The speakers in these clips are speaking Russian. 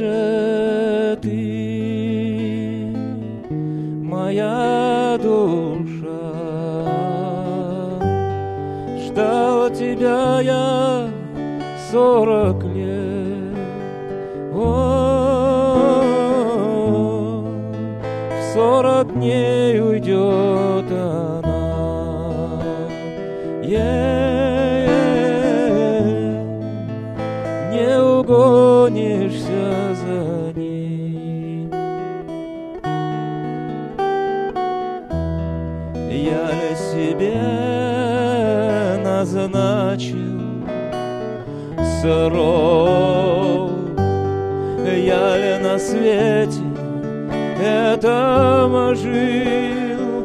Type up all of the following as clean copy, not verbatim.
же ты, моя душа? Ждал тебя я 40 лет. О, в 40 дней уйдет она. Не угонишься за ней. Я ли себе назначил срок? Я ли на свете этом жил?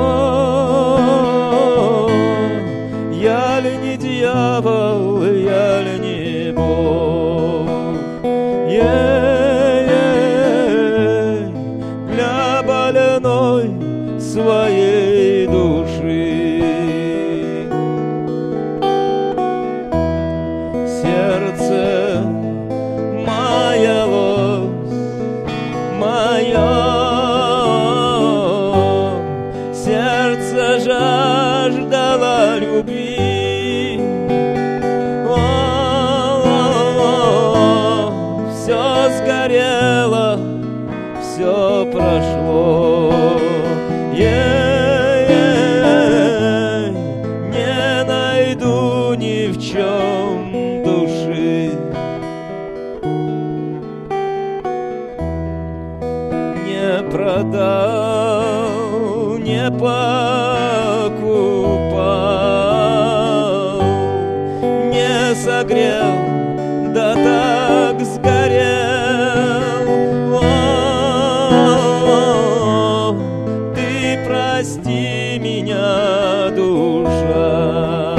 О, я ли не дьявол, я ли не Бог? Для больной своей души. Сердце маялось, мое сердце жаждало любви. Все сгорело, все прошло. Не найду ни в чем души. Не продал, не покупал, не согрел, да так сгорел. О, ты прости меня, душа.